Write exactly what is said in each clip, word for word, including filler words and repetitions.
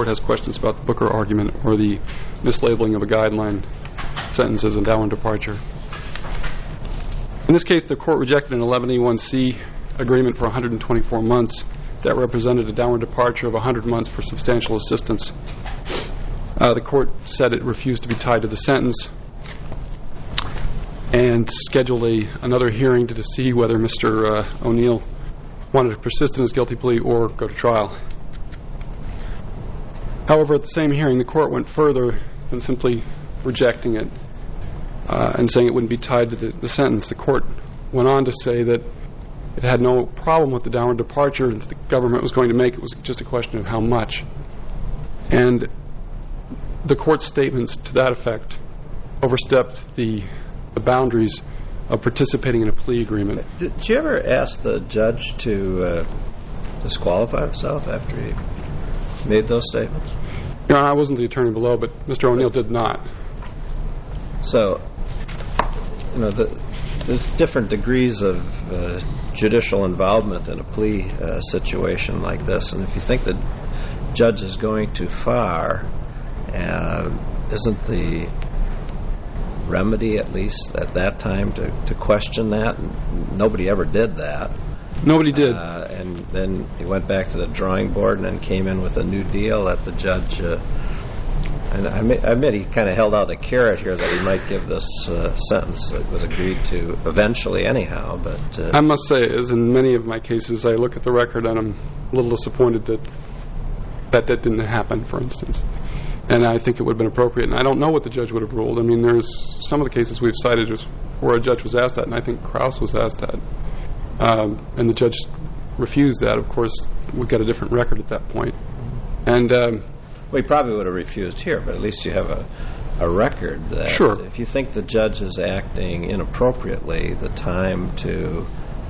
court has questions about the Booker argument or the mislabeling of a guideline sentence as a downward departure. In this case, the court rejected an eleven E one C agreement for one hundred twenty-four months that represented a downward departure of one hundred months for substantial assistance. Uh, the court said it refused to be tied to the sentence and scheduled a, another hearing to, to see whether Mister Uh, O'Neill wanted to persist in his guilty plea or go to trial. However, at the same hearing, the court went further than simply rejecting it uh, and saying it wouldn't be tied to the, the sentence. The court went on to say that it had no problem with the downward departure that the government was going to make. It was just a question of how much. And the court's statements to that effect overstepped the, the boundaries of participating in a plea agreement. Did you ever ask the judge to uh, disqualify himself after he made those statements? Your Honor, I wasn't the attorney below, but Mister O'Neill did not. So, you know, the, there's different degrees of uh, judicial involvement in a plea uh, situation like this, and if you think the judge is going too far, uh, isn't the remedy, at least at that time, to, to question that? And nobody ever did that. Nobody did. Uh, and then he went back to the drawing board and then came in with a new deal that the judge, uh, and I admit, I admit he kind of held out a carrot here that he might give this uh, sentence that was agreed to eventually anyhow. But uh, I must say, as in many of my cases, I look at the record and I'm a little disappointed that that, that didn't happen, for instance. And I think it would have been appropriate. And I don't know what the judge would have ruled. I mean, there's some of the cases we've cited where a judge was asked that, and I think Krause was asked that. Um, and the judge refused that. Of course, we've got a different record at that point. And um, well, he probably would have refused here, but at least you have a, a record that sure. If you think the judge is acting inappropriately, the time to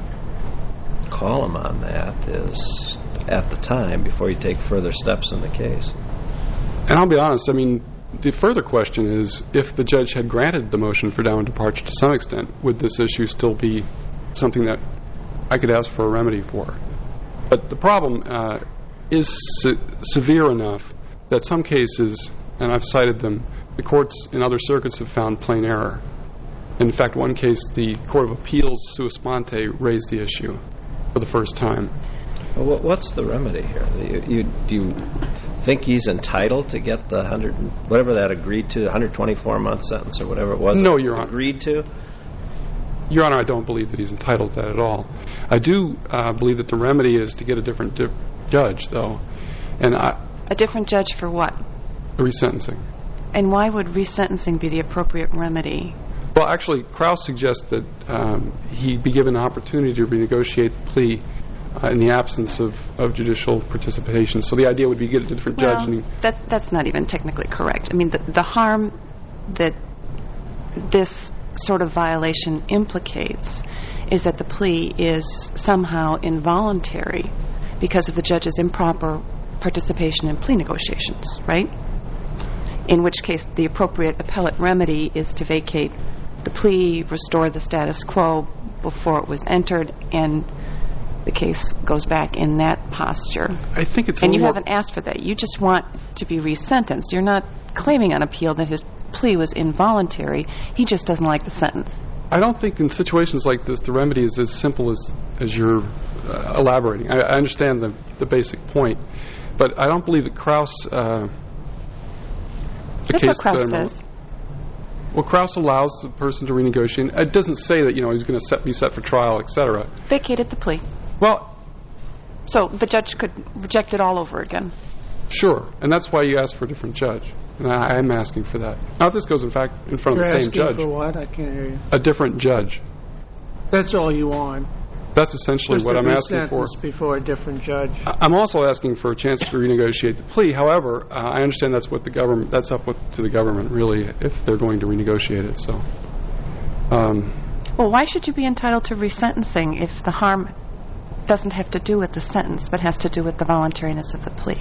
call him on that is at the time before you take further steps in the case. And I'll be honest, I mean, the further question is, if the judge had granted the motion for downward departure to some extent, would this issue still be something that I could ask for a remedy for? But the problem uh, is se- severe enough that some cases, and I've cited them, the courts in other circuits have found plain error. In fact, one case, the Court of Appeals, sua sponte, raised the issue for the first time. Well, what's the remedy here? You, you, do you think he's entitled to get the one hundred, whatever that agreed to, one hundred twenty-four month sentence or whatever it was? No, Your Honor. Agreed to? Your Honor, I don't believe that he's entitled to that at all. I do uh, believe that the remedy is to get a different di- judge, though. And I, a different judge for what? Resentencing. And why would resentencing be the appropriate remedy? Well, actually, Krause suggests that um, he be given an opportunity to renegotiate the plea uh, in the absence of, of judicial participation. So the idea would be to get a different well, judge. And he, that's that's not even technically correct. I mean, the, the harm that this sort of violation implicates is that the plea is somehow involuntary because of the judge's improper participation in plea negotiations, right? In which case the appropriate appellate remedy is to vacate the plea, restore the status quo before it was entered, and the case goes back in that posture. I think it's a and you more haven't asked for that. You just want to be resentenced. You're not claiming on appeal that his plea was involuntary. He just doesn't like the sentence. I don't think in situations like this the remedy is as simple as, as you're uh, elaborating. I, I understand the, the basic point, but I don't believe that Krause... Uh, the That's case what Krause that says. Well, Krause allows the person to renegotiate. It doesn't say that, you know, he's going to set, be set for trial, et cetera. Vacated the plea. Well... So the judge could reject it all over again. Sure, and that's why you ask for a different judge. And I am asking for that. Now, if this goes, in fact, in front You're of the same judge... You're asking for what? I can't hear you. A different judge. That's all you want? That's essentially Just what a I'm asking for. Just before a different judge. I'm also asking for a chance to renegotiate the plea. However, uh, I understand that's what the government... That's up with, to the government, really, if they're going to renegotiate it. So, um, well, why should you be entitled to resentencing if the harm doesn't have to do with the sentence but has to do with the voluntariness of the plea?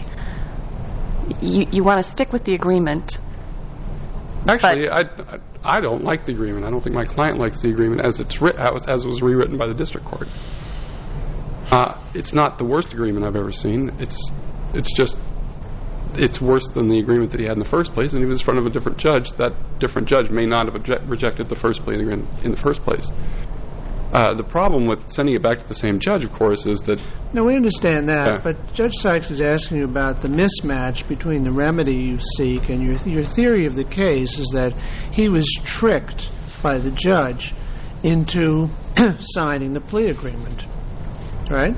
You, you want to stick with the agreement. Actually, I, I, I don't like the agreement. I don't think my client likes the agreement as it's writ, as it was rewritten by the district court. Uh, it's not the worst agreement I've ever seen. It's it's just it's worse than the agreement that he had in the first place, and he was in front of a different judge. That different judge may not have object- rejected the first plea agreement in the first place. Uh, the problem with sending it back to the same judge, of course, is that... No, we understand that, Yeah. but Judge Sykes is asking you about the mismatch between the remedy you seek and your your theory of the case is that he was tricked by the judge into signing the plea agreement, right?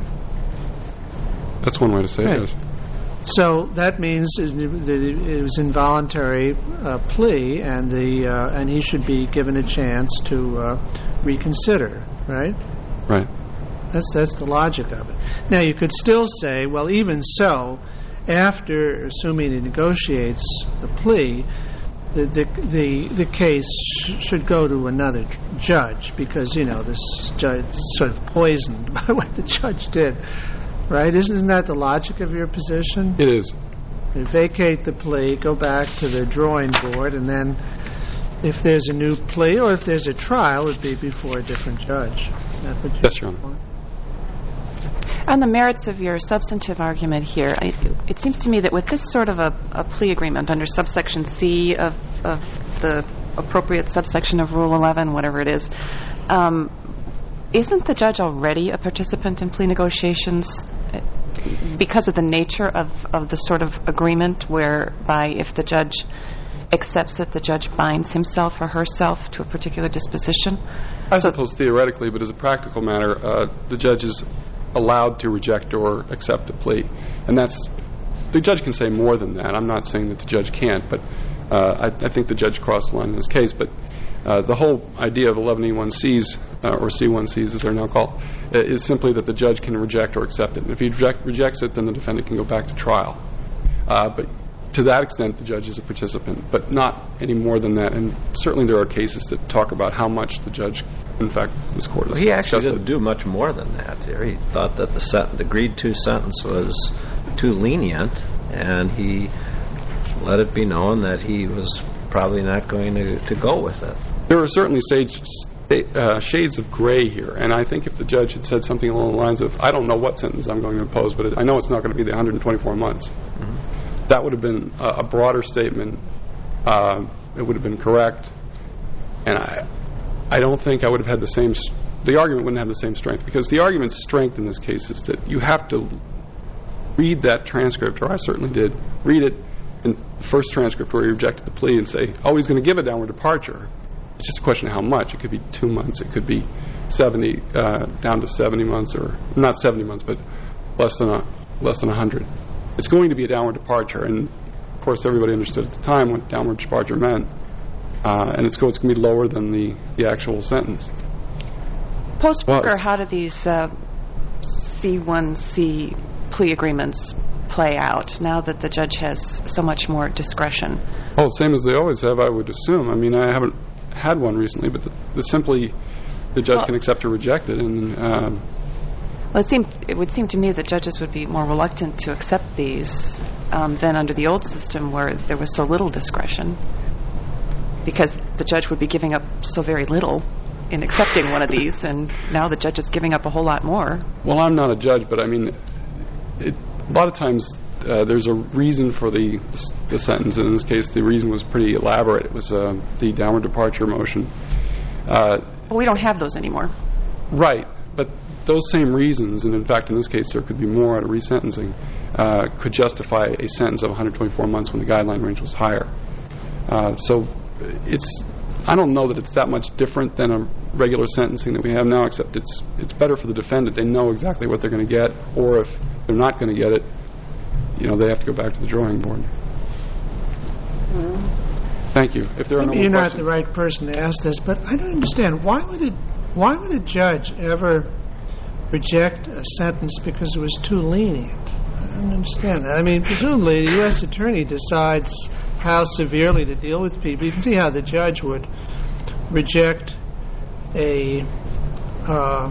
That's one way to say Right. it, yes. So that means that it was involuntary uh, plea, and the uh, and he should be given a chance to uh, reconsider, right? Right. That's that's the logic of it. Now you could still say, well, even so, after assuming he negotiates the plea, the the the, the case sh- should go to another judge because you know this judge is sort of poisoned by what the judge did. Right? Isn't that the logic of your position? It is. They vacate the plea, go back to the drawing board, and then if there's a new plea or if there's a trial, it would be before a different judge. Is that what you Yes, Your Honor. want? On the merits of your substantive argument here, I, it seems to me that with this sort of a, a plea agreement under subsection C of, of the appropriate subsection of Rule eleven, whatever it is, um, isn't the judge already a participant in plea negotiations because of the nature of, of the sort of agreement whereby if the judge accepts it, the judge binds himself or herself to a particular disposition? I So- suppose theoretically, but as a practical matter, uh, the judge is allowed to reject or accept a plea. And that's, the judge can say more than that. I'm not saying that the judge can't, but uh, I, I think the judge crossed the line in this case. But uh, the whole idea of eleven E one C's, uh, or C one C's as they're now called, uh, is simply that the judge can reject or accept it. And if he reject, rejects it, then the defendant can go back to trial. Uh, but to that extent, the judge is a participant, but not any more than that. And certainly there are cases that talk about how much the judge, in fact, this court has Well, he actually adjusted. didn't do much more than that here. He thought that the sent- agreed-to sentence was too lenient, and he let it be known that he was probably not going to, to go with it. There are certainly sage, uh, shades of gray here, and I think if the judge had said something along the lines of, I don't know what sentence I'm going to impose, but it, I know it's not going to be the one hundred twenty-four months, mm-hmm. that would have been a, a broader statement. Uh, it would have been correct, and I I don't think I would have had the same, the argument wouldn't have the same strength, because the argument's strength in this case is that you have to read that transcript, or I certainly did, read it in the first transcript where he rejected the plea and say, oh, he's going to give a downward departure. It's just a question of how much. It could be two months. It could be seventy, uh, down to seventy months, or not seventy months, but less than a, less than one hundred. It's going to be a downward departure, and of course everybody understood at the time what downward departure meant. Uh, and it's, it's going to be lower than the, the actual sentence. Post-Booker, Was. how did these uh, C one C plea agreements play out now that the judge has so much more discretion? Oh, same as they always have, I would assume. I mean, I haven't had one recently, but the, the simply the judge Well- can accept or reject it. And um, Well, it seemed it would seem to me that judges would be more reluctant to accept these um, than under the old system where there was so little discretion, because the judge would be giving up so very little in accepting one of these, and now the judge is giving up a whole lot more. well, I'm not a judge, but I mean, it, a lot of times uh, there's a reason for the the sentence. And in this case, the reason was pretty elaborate. It was uh, the downward departure motion. Uh, But we don't have those anymore. Right, but those same reasons, and in fact in this case there could be more at a resentencing, uh, could justify a sentence of one hundred twenty-four months when the guideline range was higher. Uh, so it's, I don't know that it's that much different than a regular sentencing that we have now, except it's it's better for the defendant. They know exactly what they're going to get, or if they're not going to get it, you know, they have to go back to the drawing board. Thank you. If there are no Maybe more you're not questions. the right person to ask this, but I don't understand. Why would a, why would a judge ever reject a sentence because it was too lenient? I don't understand that. I mean, presumably the U S attorney decides how severely to deal with people. You can see how the judge would reject a uh,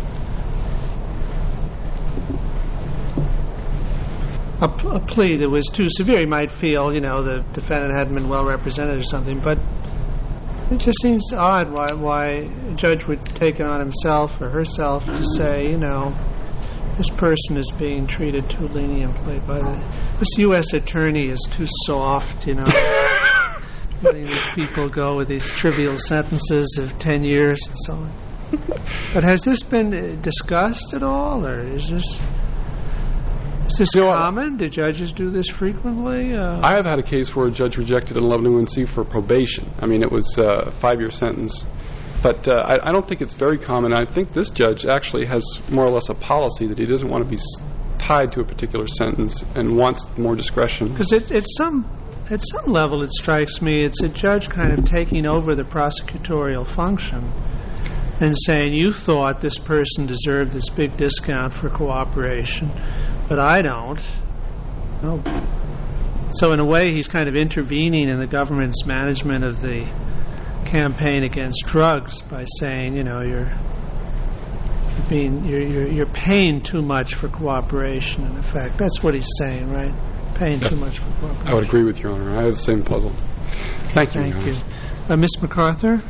A, p- a plea that was too severe. He might feel, you know, the defendant hadn't been well represented or something, but it just seems odd why why a judge would take it on himself or herself to say, you know, this person is being treated too leniently by the this U S attorney is too soft, you know, letting these people go with these trivial sentences of ten years and so on. But has this been discussed at all, or is this is this you know, common? Do judges do this frequently? Uh, I have had a case where a judge rejected an eleven oh one C for probation. I mean, it was a five-year sentence. But uh, I, I don't think it's very common. I think this judge actually has more or less a policy that he doesn't want to be tied to a particular sentence and wants more discretion. Because it, it's some, at some level, it strikes me, it's a judge kind of taking over the prosecutorial function and saying, you thought this person deserved this big discount for cooperation, but I don't. No. So in a way, he's kind of intervening in the government's management of the campaign against drugs by saying, you know, you're you're being you're you're, you're paying too much for cooperation. In effect, that's what he's saying, right? Paying yes. too much for cooperation. I would agree with you, Your Honor. I have the same puzzle. Thank you. Thank you, uh, Miz MacArthur.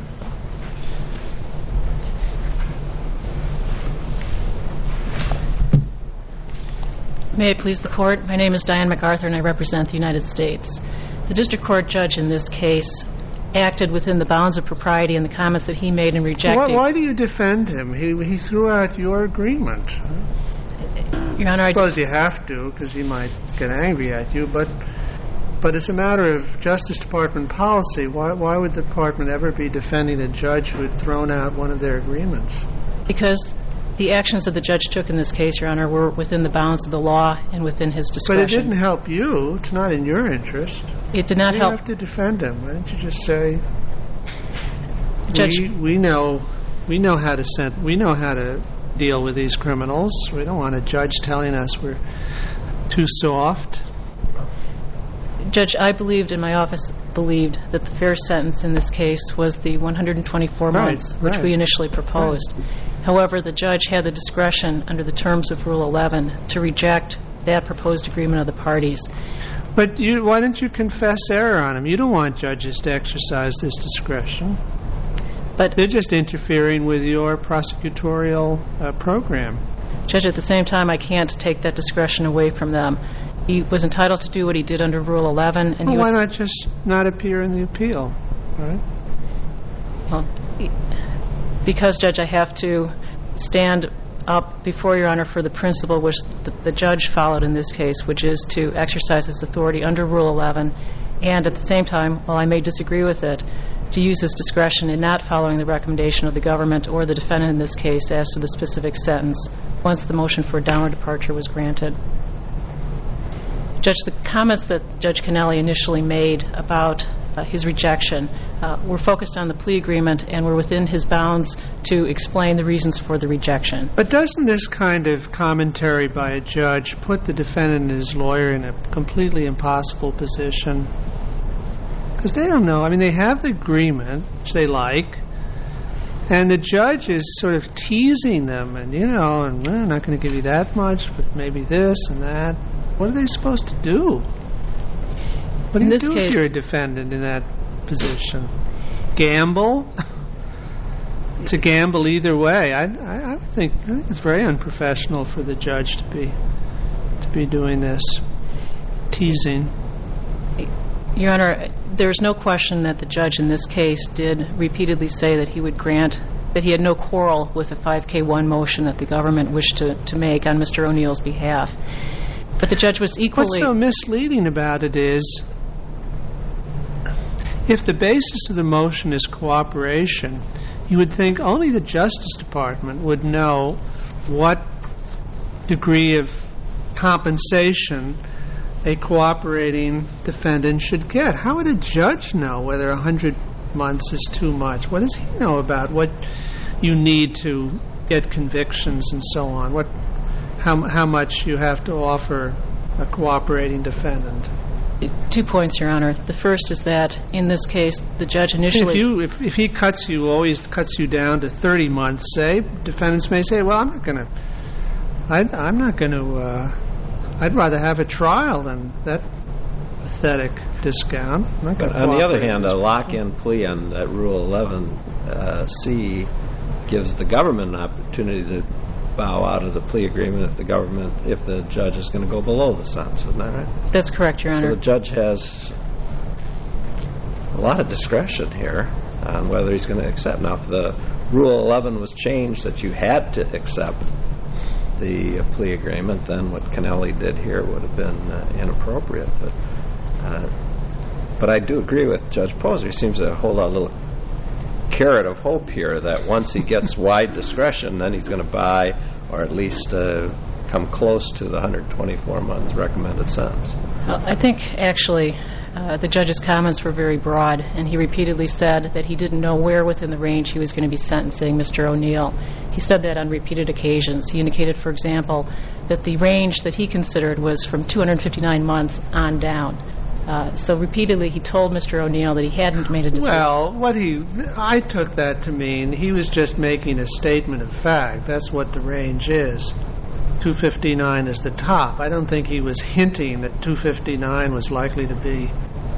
May it please the Court. My name is Diane MacArthur, and I represent the United States. The district court judge in this case acted within the bounds of propriety in the comments that he made in rejecting. Why, why do you defend him? He he threw out your agreement. Your Honor, I suppose I you have to, because he might get angry at you, but but it's a matter of Justice Department policy. Why why would the department ever be defending a judge who had thrown out one of their agreements? Because the actions that the judge took in this case, Your Honor, were within the bounds of the law and within his discretion. But it didn't help you. It's not in your interest. It did not you help. You have to defend him. Why don't you just say, Judge, we, we know we know how to send, we know how to deal with these criminals. We don't want a judge telling us we're too soft. Judge, I believed, and my office believed, that the fair sentence in this case was the one hundred twenty-four right, months, which right. we initially proposed. Right. However, the judge had the discretion under the terms of Rule eleven to reject that proposed agreement of the parties. But you, why don't you confess error on him? You don't want judges to exercise this discretion. But they're just interfering with your prosecutorial uh, program. Judge, at the same time, I can't take that discretion away from them. He was entitled to do what he did under Rule eleven. And well, he was why not just not appear in the appeal? All right. Well, because, Judge, I have to stand up before Your Honor for the principle which the, the judge followed in this case, which is to exercise his authority under Rule eleven, and at the same time, while I may disagree with it, to use his discretion in not following the recommendation of the government or the defendant in this case as to the specific sentence once the motion for a downward departure was granted. Judge, the comments that Judge Kennelly initially made about uh, his rejection uh, were focused on the plea agreement and were within his bounds to explain the reasons for the rejection. But doesn't this kind of commentary by a judge put the defendant and his lawyer in a completely impossible position? Because they don't know. I mean, they have the agreement, which they like, and the judge is sort of teasing them, and, you know, and well, I'm not going to give you that much, but maybe this and that. What are they supposed to do? What do in you this do case, if you're a defendant in that position? Gamble? It's a gamble either way. I, I, I think I think it's very unprofessional for the judge to be to be doing this, teasing. Your Honor, there's no question that the judge in this case did repeatedly say that he would grant, that he had no quarrel with the five K one motion that the government wished to, to make on Mister O'Neill's behalf. But the judge was equally... What's so misleading about it is, if the basis of the motion is cooperation, you would think only the Justice Department would know what degree of compensation a cooperating defendant should get. How would a judge know whether one hundred months is too much? What does he know about what you need to get convictions and so on? What, how how much you have to offer a cooperating defendant? Two points, Your Honor. The first is that in this case, the judge initially... If you if, if he cuts you, always cuts you down to thirty months, say, defendants may say, well, I'm not going to, I'm not going to, uh, I'd rather have a trial than that pathetic discount. I'm not but on the other hand, a lock-in plea on that Rule eleven C gives the government an opportunity to bow out of the plea agreement if the government, if the judge is going to go below the sentence. Isn't that right? That's correct, Your So Honor. the judge has a lot of discretion here on whether he's going to accept. Now, if the Rule eleven was changed that you had to accept the uh, plea agreement, then what Kennelly did here would have been uh, inappropriate. But uh, but I do agree with Judge Posner. He seems to hold out a little carrot of hope here that once he gets wide discretion, then he's going to buy or at least uh, come close to the one hundred twenty-four month recommended sentence. Well, I think, actually, uh, the judge's comments were very broad, and he repeatedly said that he didn't know where within the range he was going to be sentencing Mister O'Neill. He said that on repeated occasions. He indicated, for example, that the range that he considered was from two hundred fifty-nine months on down. Uh, so repeatedly he told Mister O'Neill that he hadn't made a decision. Well, what he, I took that to mean he was just making a statement of fact. That's what the range is. two fifty-nine is the top. I don't think he was hinting that two fifty-nine was likely to be,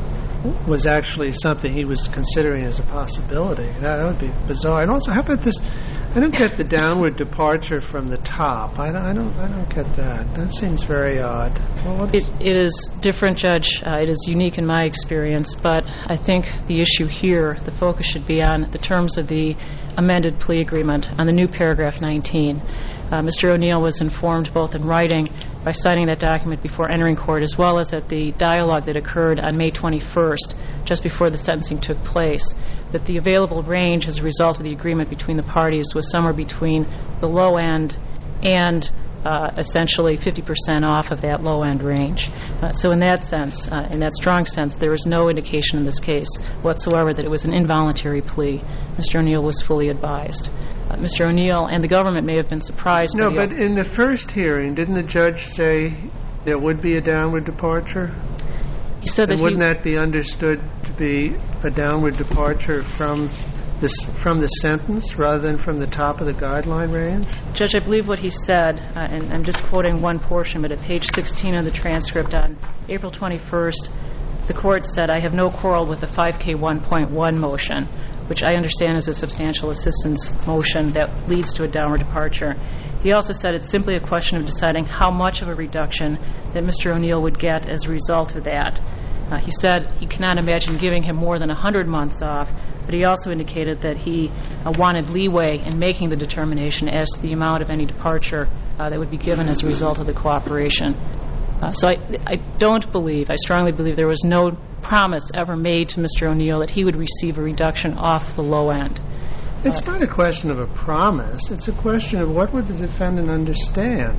was actually something he was considering as a possibility. That would be bizarre. And also, how about this? I don't get the downward departure from the top. I don't. I don't. I don't get that. That seems very odd. Well, what is It, it is different, Judge. Uh, it is unique in my experience, but I think the issue here, the focus should be on the terms of the amended plea agreement, on the new paragraph nineteen. Uh, Mister O'Neill was informed both in writing by signing that document before entering court, as well as at the dialogue that occurred on May twenty-first, just before the sentencing took place, that the available range as a result of the agreement between the parties was somewhere between the low end and uh, essentially fifty percent off of that low end range. Uh, so in that sense, uh, in that strong sense, there was no indication in this case whatsoever that it was an involuntary plea. Mister O'Neill was fully advised. Uh, Mister O'Neill and the government may have been surprised. no? by the But in the first hearing, didn't the judge say there would be a downward departure? He said that And wouldn't he, that be understood to be a downward departure from this from the sentence rather than from the top of the guideline range? Judge, I believe what he said, uh, and I'm just quoting one portion, but at page sixteen of the transcript on April twenty-first, the court said, "I have no quarrel with the five K one point one motion," which I understand is a substantial assistance motion that leads to a downward departure. He also said it's simply a question of deciding how much of a reduction that Mister O'Neill would get as a result of that. Uh, he said he cannot imagine giving him more than one hundred months off, but he also indicated that he uh, wanted leeway in making the determination as to the amount of any departure uh, that would be given as a result of the cooperation. Uh, so I, I don't believe, I strongly believe there was no promise ever made to Mister O'Neill that he would receive a reduction off the low end. It's not a question of a promise. It's a question of what would the defendant understand.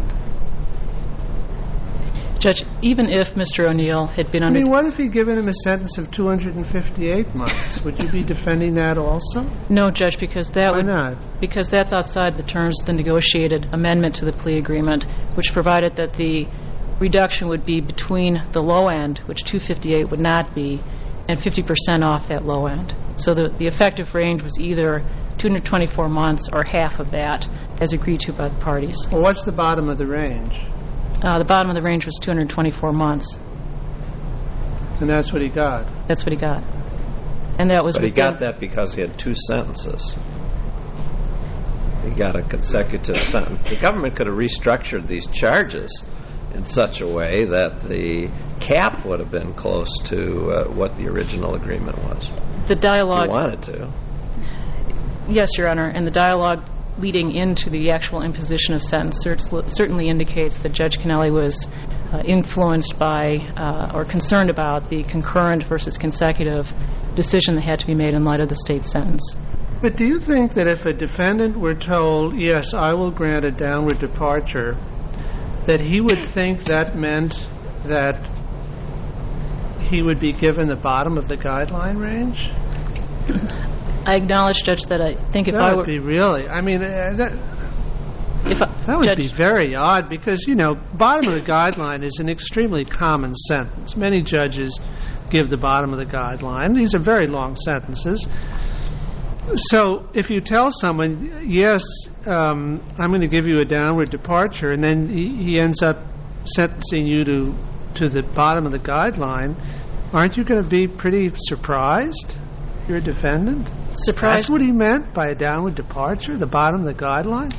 Judge, even if Mister O'Neill had been I under... mean, what if he'd given him a sentence of two hundred fifty-eight months? Would you be defending that also? No, Judge, because that Why would... not? Because that's outside the terms of the negotiated amendment to the plea agreement, which provided that the reduction would be between the low end, which two fifty-eight would not be, and fifty percent off that low end. So the, the effective range was either two hundred twenty-four months or half of that, as agreed to by the parties. Well, what's the bottom of the range? Uh, the bottom of the range was two hundred twenty-four months. And that's what he got. That's what he got. And that was But he within- got that because he had two sentences. He got a consecutive sentence. The government could have restructured these charges in such a way that the cap would have been close to uh, what the original agreement was. The dialogue... He wanted to. Yes, Your Honor, and the dialogue leading into the actual imposition of sentence cert- certainly indicates that Judge Kennelly was uh, influenced by uh, or concerned about the concurrent versus consecutive decision that had to be made in light of the state sentence. But do you think that if a defendant were told, yes, I will grant a downward departure, that he would think that meant that he would be given the bottom of the guideline range? I acknowledge, Judge, that I think if that I would were... be really, I mean, uh, that, if I, that would Judge, be very odd because, you know, bottom of the guideline is an extremely common sentence. Many judges give the bottom of the guideline. These are very long sentences. So if you tell someone, yes, um, I'm going to give you a downward departure, and then he, he ends up sentencing you to, to the bottom of the guideline, aren't you going to be pretty surprised? You're a defendant? surprised... That's what he meant by a downward departure, the bottom of the guideline?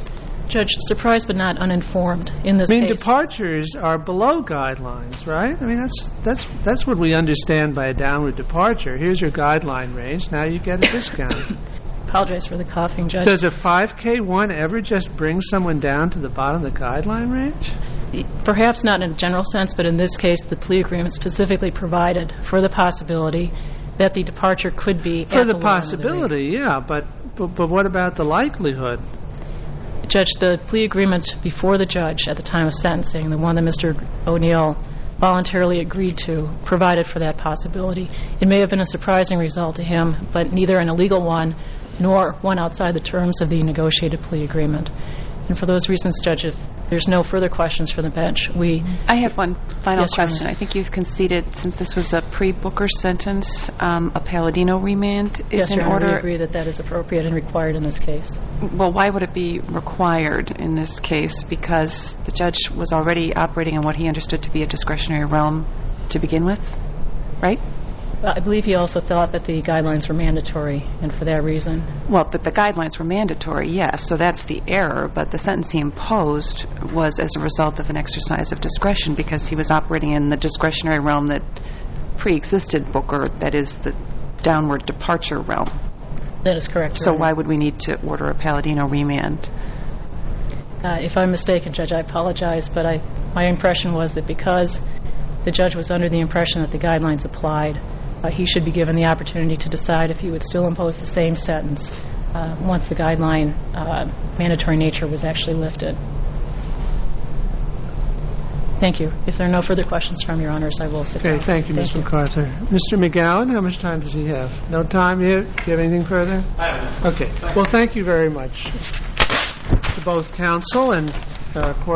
Judge, surprised but not uninformed in this I mean, case. departures are below guidelines, right? I mean, that's that's that's what we understand by a downward departure. Here's your guideline range. Now you get a discount. Apologize for the coughing, Judge. Does a five K one ever just bring someone down to the bottom of the guideline range? Perhaps not in a general sense, but in this case, the plea agreement specifically provided for the possibility that the departure could be For at the lower end of the range. possibility, yeah, but, but but what about the likelihood? Judge, the plea agreement before the judge at the time of sentencing, the one that Mister O'Neill voluntarily agreed to, provided for that possibility. It may have been a surprising result to him, but neither an illegal one nor one outside the terms of the negotiated plea agreement. And for those reasons, Judge, if there's no further questions from the bench, we... I have one final Yes, Your question. Honor. I think you've conceded, since this was a pre-Booker sentence, um, a Palladino remand is Yes, in Your Honor, order. we agree that that is appropriate and required in this case. Well, why would it be required in this case? Because the judge was already operating in what he understood to be a discretionary realm to begin with, right? I believe he also thought that the guidelines were mandatory, and for that reason... Well, that the guidelines were mandatory, yes, so that's the error, but the sentence he imposed was as a result of an exercise of discretion because he was operating in the discretionary realm that pre-existed Booker, that is the downward departure realm. That is correct, Your So Honor. why would we need to order a Palladino remand? Uh, if I'm mistaken, Judge, I apologize, but I, my impression was that because the judge was under the impression that the guidelines applied, uh, he should be given the opportunity to decide if he would still impose the same sentence uh, once the guideline uh, mandatory nature was actually lifted. Thank you. If there are no further questions from Your Honors, I will sit Okay, down. thank you, Miz McArthur. Mister McGowan, how much time does he have? No time yet? Do you have anything further? I have. Okay. Well, thank you very much to both counsel and uh, court